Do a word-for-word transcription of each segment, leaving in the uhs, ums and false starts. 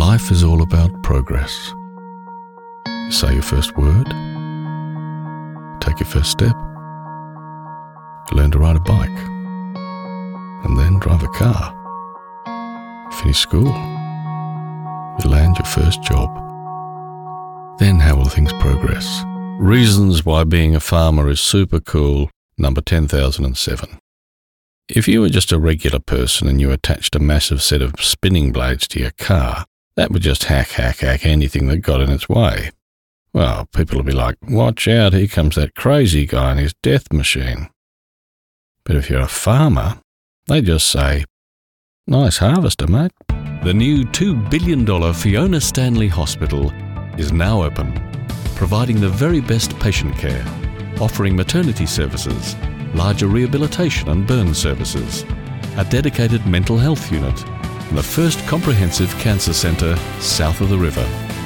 Life is all about progress. You say your first word, take your first step, you learn to ride a bike, and then drive a car. Finish school, you land your first job. Then how will things progress? Reasons why being a farmer is super cool, number ten thousand seven. If you were just a regular person and you attached a massive set of spinning blades to your car, that would just hack, hack, hack anything that got in its way. Well, people would be like, watch out, here comes that crazy guy and his death machine. But if you're a farmer, they just say, nice harvester, mate. The new two billion dollars Fiona Stanley Hospital is now open, providing the very best patient care, offering maternity services, larger rehabilitation and burn services, a dedicated mental health unit, and the first comprehensive cancer centre south of the river.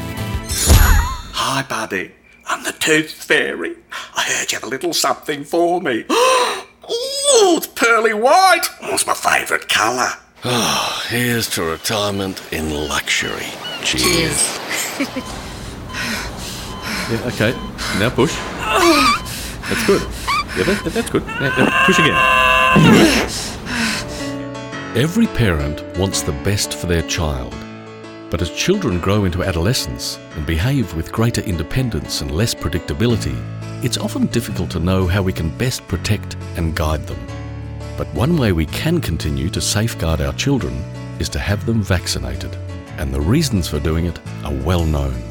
Hi, buddy. I'm the Tooth Fairy. I heard you have a little something for me. Oh, it's pearly white. Oh, it's my favourite colour. Oh, here's to retirement in luxury. Cheers. Yeah, okay. Now push. That's good. Yeah, that, that's good. Now, now push again. Every parent wants the best for their child. But as children grow into adolescence and behave with greater independence and less predictability, it's often difficult to know how we can best protect and guide them. But one way we can continue to safeguard our children is to have them vaccinated. And the reasons for doing it are well known.